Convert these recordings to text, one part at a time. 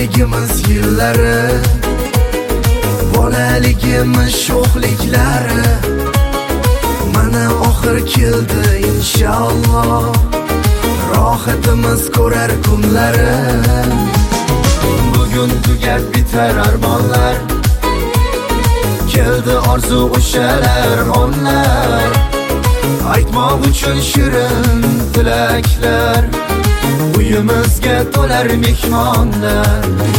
Bolaligimiz yillari, bolaligimiz sho'xliklari mana oxir keldi inshaalloh. Rohatimiz ko'rar kunlari, bugun tugar bitar armonlar. Keldi orzu o'shalar onlar, aytmoq uchun shirin tilaklar. Uyimizga to'lar mehmonlar.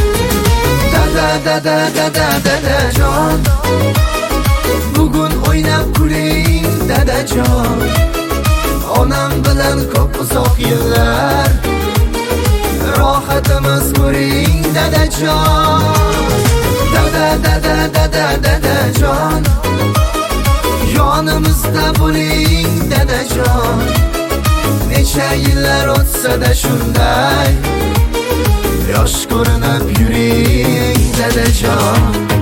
Dadajon, bugun o'ynab kuling dadajon. Onam bilan ko'p uzoq yillar, rohatimiz ko'ring dadajon. Dadajon, yonimizda bo'ling dadajon. Necha yillar o'tsa-da shunday yosh ko'rinib yuring dadajon.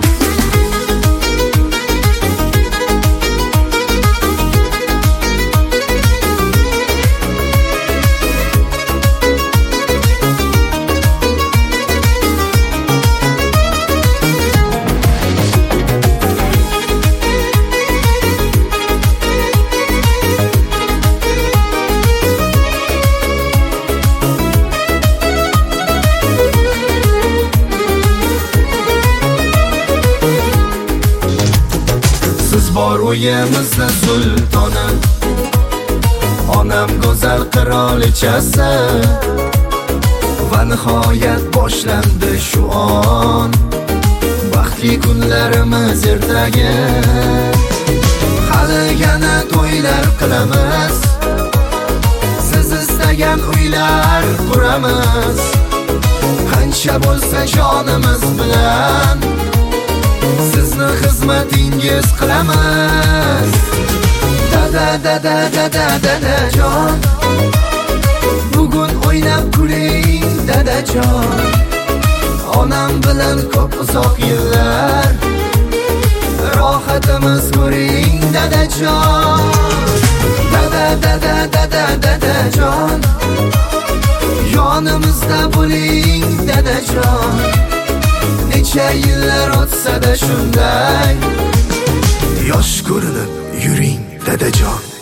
Bor uyimizda sultoni, onam go'zal qirolichasi. Va nihoyat boshlandi shu on, baxtli kunlarimiz ertaga. Hali yana to'ylar qilamiz, siz istagan uylar quramiz. Qancha bo'lsa jonimiz bilan sizni xizmatingiz qilamiz. Dadajon, bugun o'ynab kuling dadajon. Onam bilan ko'p uzoq yillar, rohatimiz ko'ring dadajon. Dadajon, yonimizda bo'ling dadajon. Necha yillar o'tsa-da shunday yosh ko'rinib yuring dadajon.